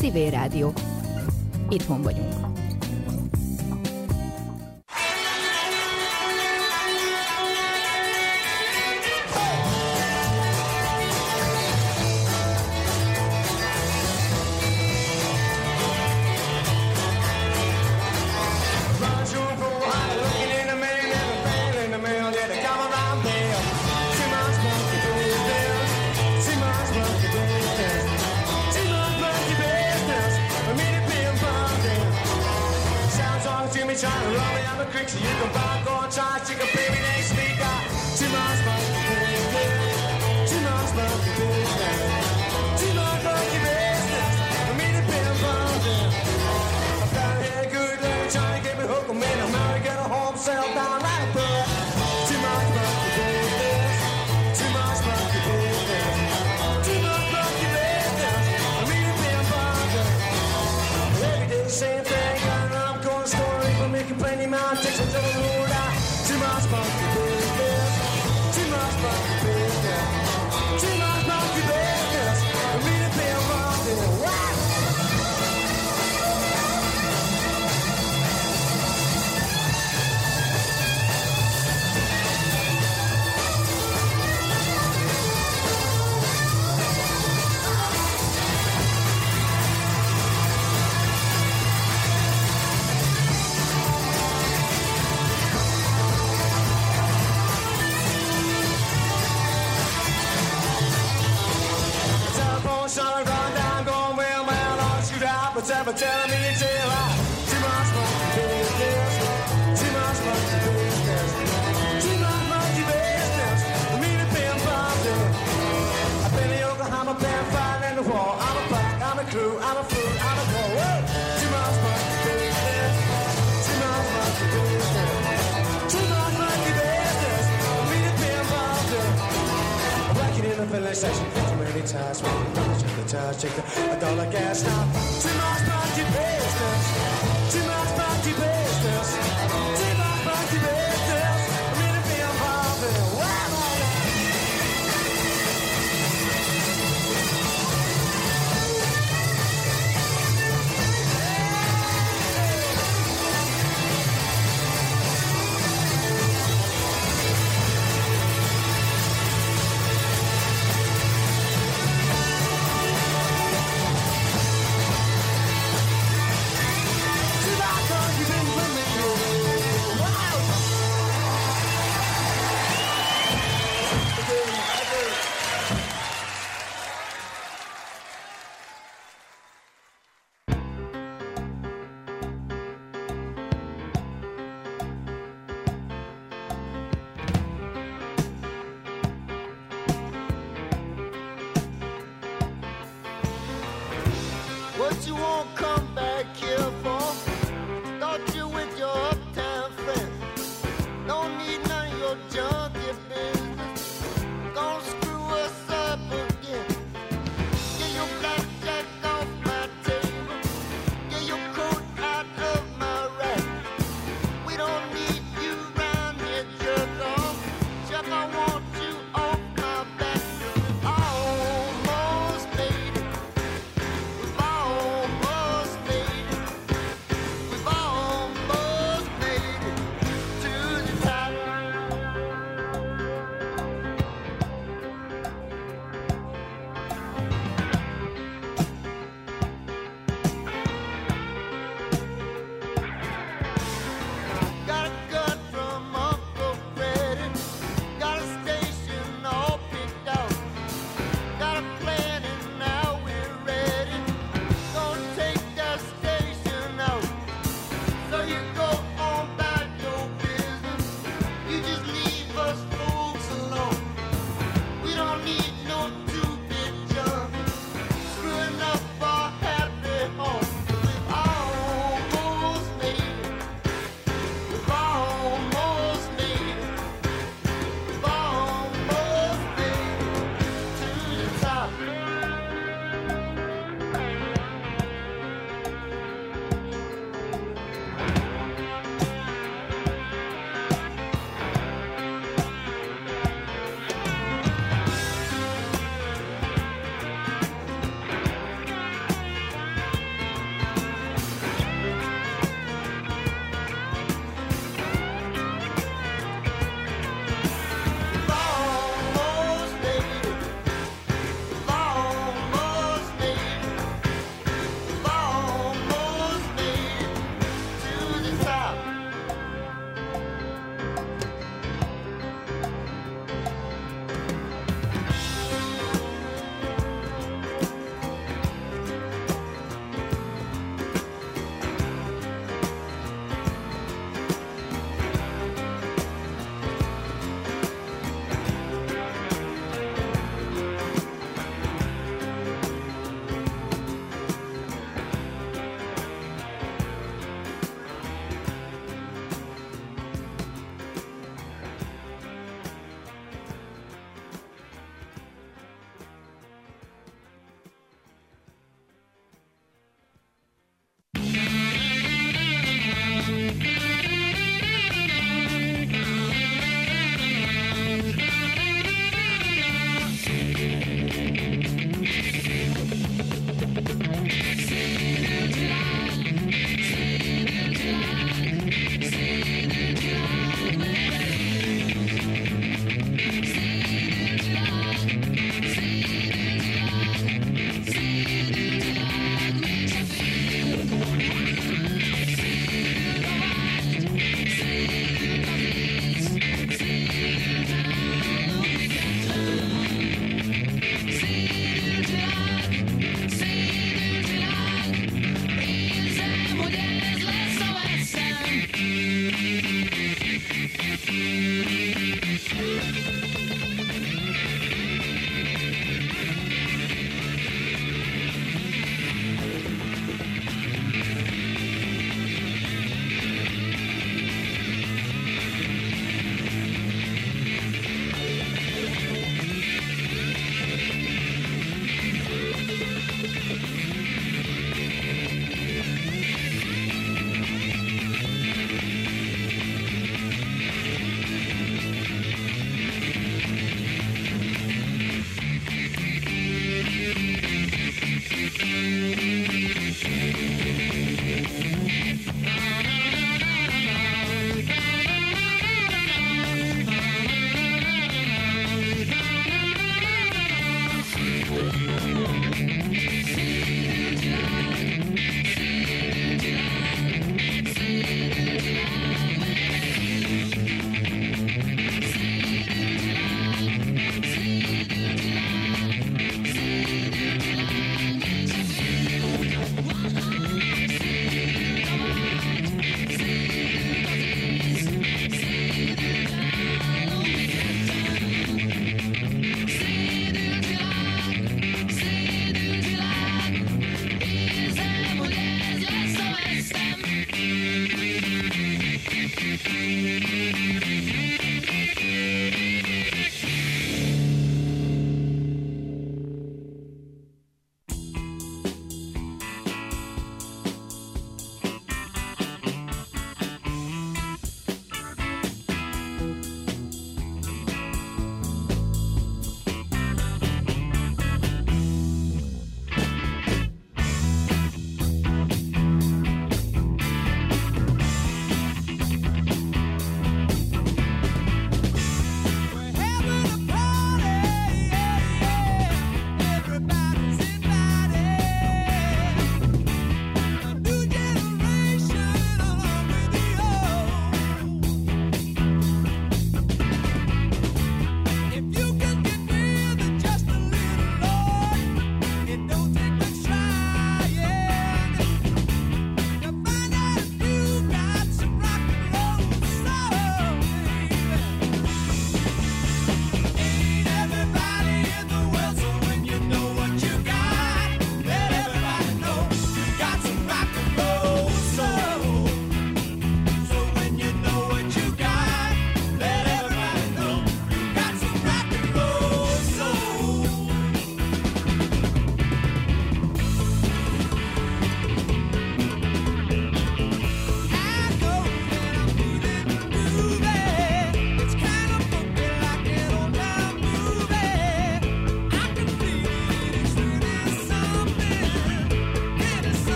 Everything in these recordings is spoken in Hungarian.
Civil Rádió. Itthon vagyunk. Trying to run me out the creek so you can buy, go and try to take a baby next week. Too much monkey business, too much monkey business, too much monkey business. I mean it been bumping. I found a head good lady trying to get me hooked. I'm in America, get a home, sell down like a bird. Too much monkey business, too much monkey business, too much monkey business. I mean it been bumping. Every day the same thing, and I'm going to store. Making plenty man takes a little road out. Too much monkey business, too much monkey business, too much monkey business. I mean it being monkey. What? Son, gone down, going well, man, I'll shoot out, but ever telling me it's too much monkey business, too much monkey business, too much monkey business. I mean it being bumping. I've been in Oklahoma, been fighting in the war. I'm a black, I'm a crew, I'm a fool, I'm a boy. Whoa! Too much monkey business, too much monkey business, too much monkey business. I mean it being bumping. I'm working in the filling station, too many times. Check the dollar gas now. Too much monkey business. Too much monkey business. Too much monkey business. I mean to be involved in it. Wow. What you won't come back here for? Thought you with your uptown friend. Don't need none of your junkie business. Gonna screw us up again. Get your blackjack off my table. Get your coat out of my rack. We don't need you round here, jerk off. Chuck, I want you off my back. Almost made it. Almost made it.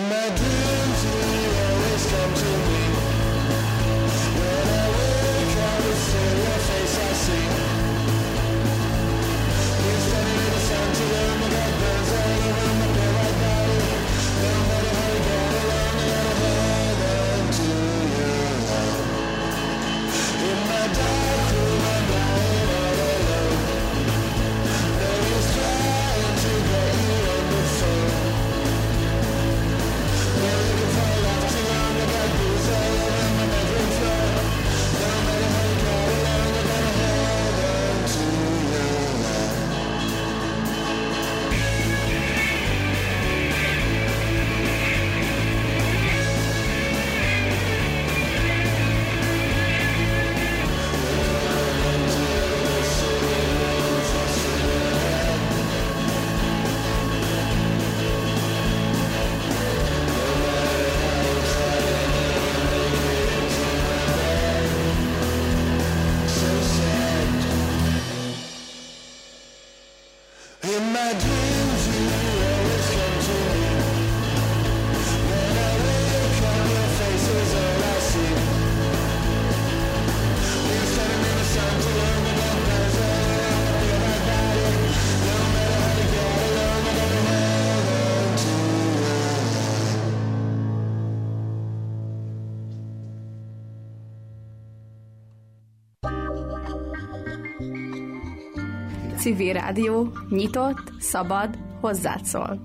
Civil Rádió, nyitott, szabad, hozzád szól.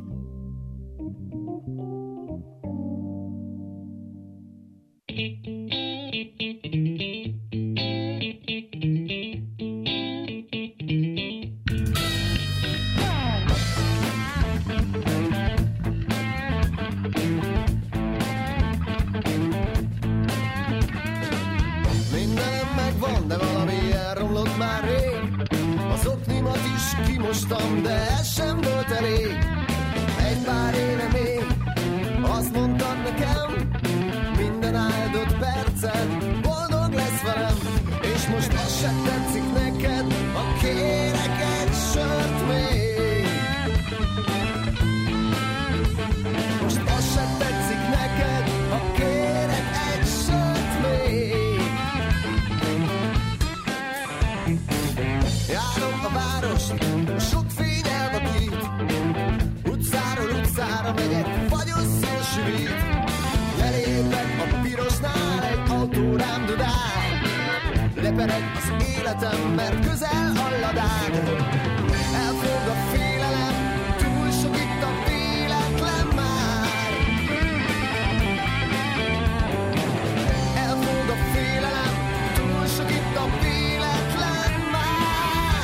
Kimostam, de ez sem volt elég. Egy pár éve még azt mondtad nekem, minden áldott percet boldog lesz velem. És most az sem tetszik neked, ha kérek egy sört még. Most az sem tetszik neked, ha kérek egy sört még. Járom a várost, sok fény elvakít, utcáról utcára megyek, fagyos szél süvít. Lelépek a pirosnál, egy autó rám dudál, lepereg az életem, mert közel halladák. Elfog a félelem, túl sok itt a véletlen már. Elfog a félelem, túl sok itt a véletlen már.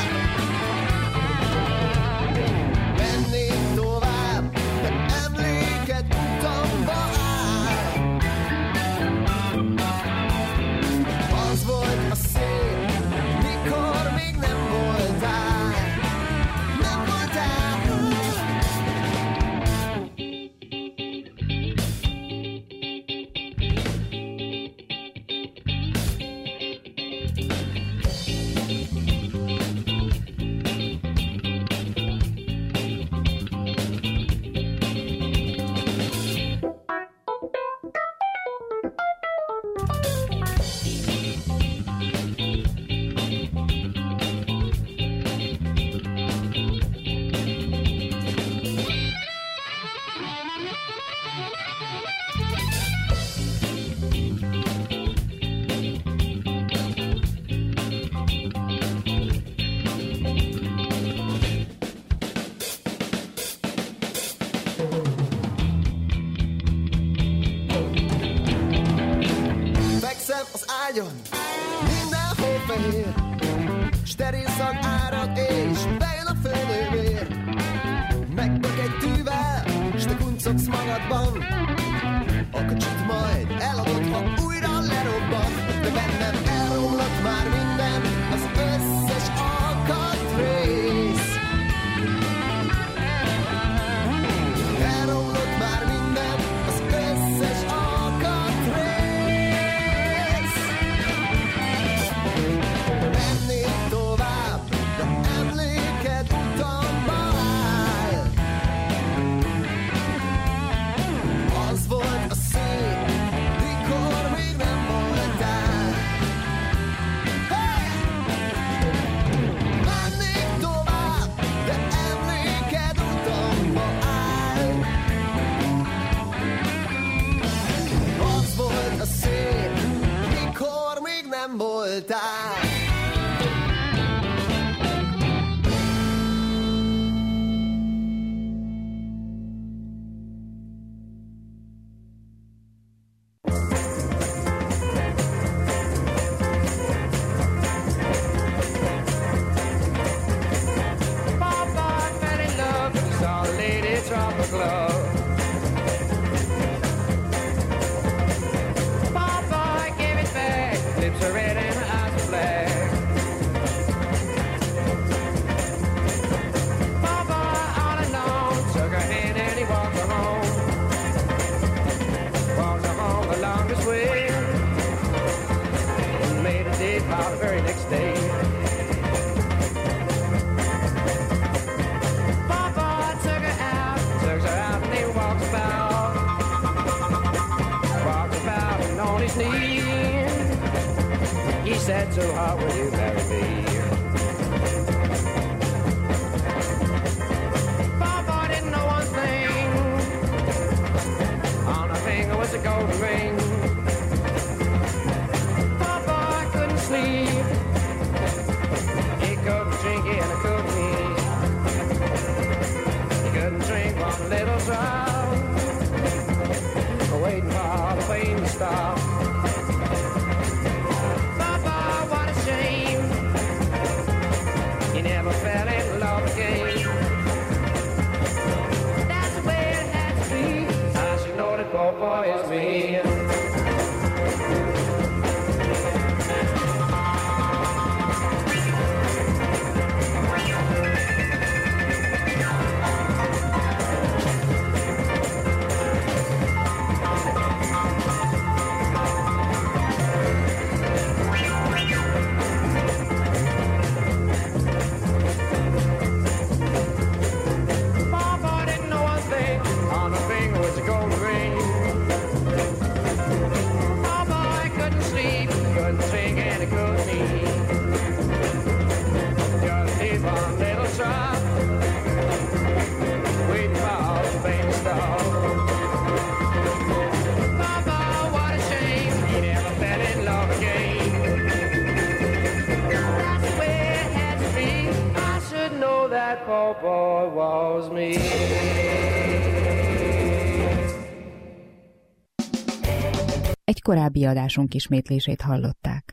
Mennék tovább, de emléket utamba áll. Az volt a szép, mikor még nem voltál, nem voltál. Fekszem az ágyon, mindenhol fehér, steril szag árad és bejön a földővér. Megbök egy tűvel, s te kuncogsz magadban, a kocsit majd eladod, ha újra lerobban. De bennem elromlott már minden, az összes alkatrész. Elromlott már minden, az összes alkatrész. Mennék tovább, de emléked utamba áll. time. Said, so how will you marry me? Papa didn't know one thing. On her finger was a golden ring. Papa couldn't sleep. He couldn't drink and he couldn't eat. He couldn't drink one little drop. Waiting for the pain to stop. Fell in love again. That's the way it had to be. I should know that poor boy is me. Poor boy was me. Egy korábbi adásunk ismétlését hallották.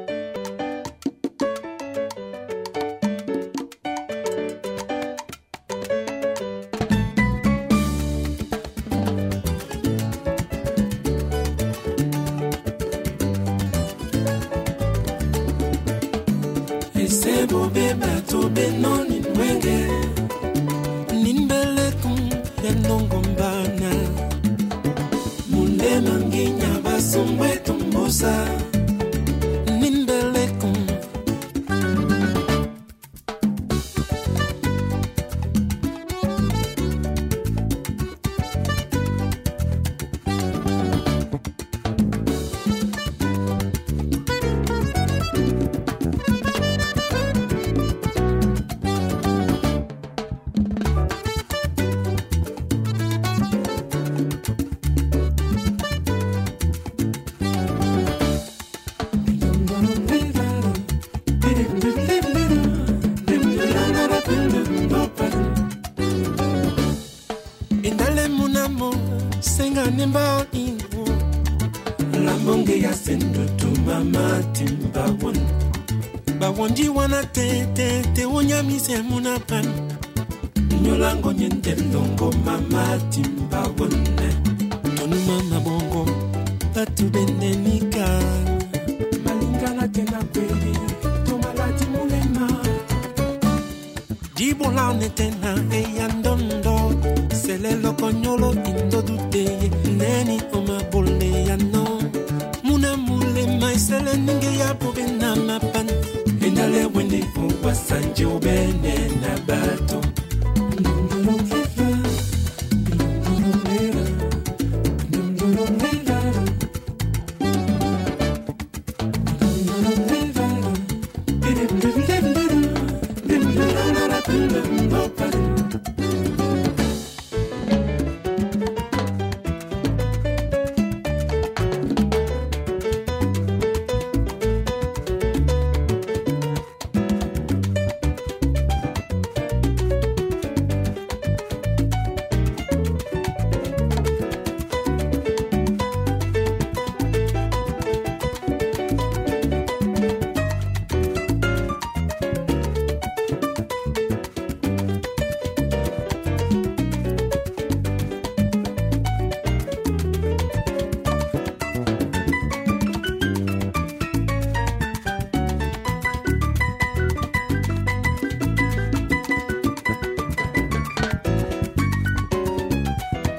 Bawonji wana te wonya mise muna pan Nyolango nyente longo mama timba wone Tonu mama bongo Batu benenika Malingana tena kweli Tomalati mulema Jibo laune tena eyandondo Selelo konyolo indo dute Neni oma bole yano Muna mulema isele ninge ya pobe na mapan Endale wende uwa sanje ubene na bato